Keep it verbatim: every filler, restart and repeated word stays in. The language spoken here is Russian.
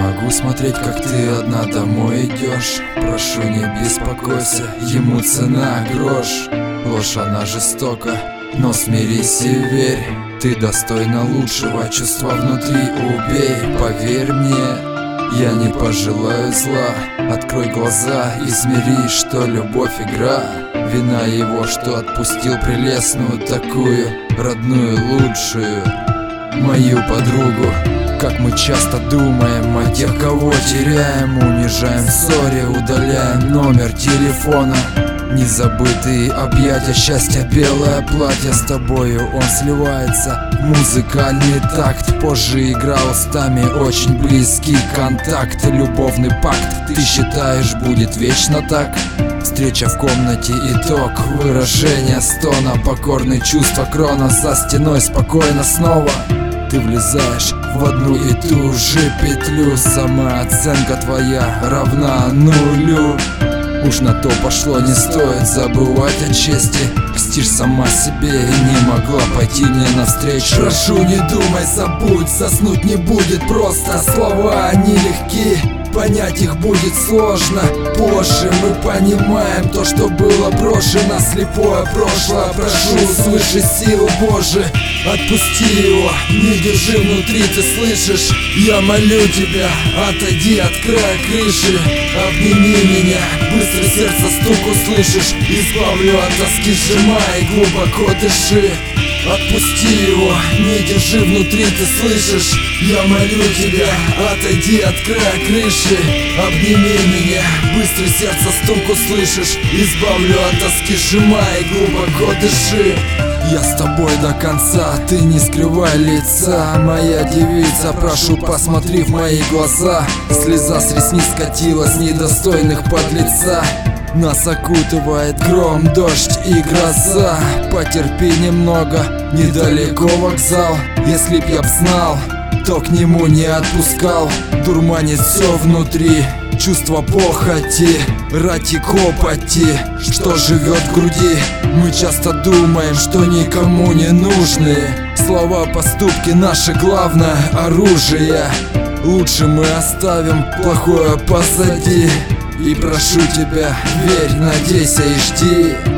могу смотреть, как ты одна домой идешь. Прошу, не беспокойся, ему цена грош. Ложь, она жестока, но смирись и верь. Ты достойна лучшего, чувства внутри убей. Поверь мне, я не пожелаю зла. Открой глаза и смирись, что любовь игра. Вина его, что отпустил прелестную такую, родную, лучшую, мою подругу. Как мы часто думаем о тех, кого теряем, унижаем в ссоре, удаляем номер телефона. Незабытые объятия, счастья, белое платье. С тобою он сливается в музыкальный такт. Позже играл устами, очень близкий контакт. Любовный пакт, ты считаешь, будет вечно так? Встреча в комнате, итог, выражение стона. Покорные чувства, крона за стеной, спокойно снова. Ты влезаешь в одну и ту же петлю. Самооценка твоя равна нулю. Уж на то пошло, не стоит забывать о чести. Льстишь сама себе и не могла пойти мне навстречу. Прошу, не думай, забудь, заснуть не будет просто. Слова, они легки, понять их будет сложно. Позже мы понимаем то, что было брошено. Слепое прошлое, прошу, свыше сил Божий, отпусти его, не держи внутри, ты слышишь? Я молю тебя, отойди от края крыши. Обними меня, быстро сердце стук услышишь. Избавлю от тоски, сжимай, глубоко дыши. Отпусти его, не держи внутри, ты слышишь? Я молю тебя, отойди от края крыши. Обними меня, быстро сердце стук услышишь. Избавлю от тоски, сжимай, глубоко дыши. Я с тобой до конца, ты не скрывай лица. Моя девица, прошу, посмотри в мои глаза. Слеза с ресниц скатилась, недостойных подлеца. Нас окутывает гром, дождь и гроза. Потерпи немного, недалеко вокзал. Если б я б знал, то к нему не отпускал. Дурманит все внутри, чувство похоти, рати копоти, что живет в груди. Мы часто думаем, что никому не нужны. Слова, поступки, наше главное оружие. Лучше мы оставим плохое позади. И прошу тебя, верь, надейся и жди.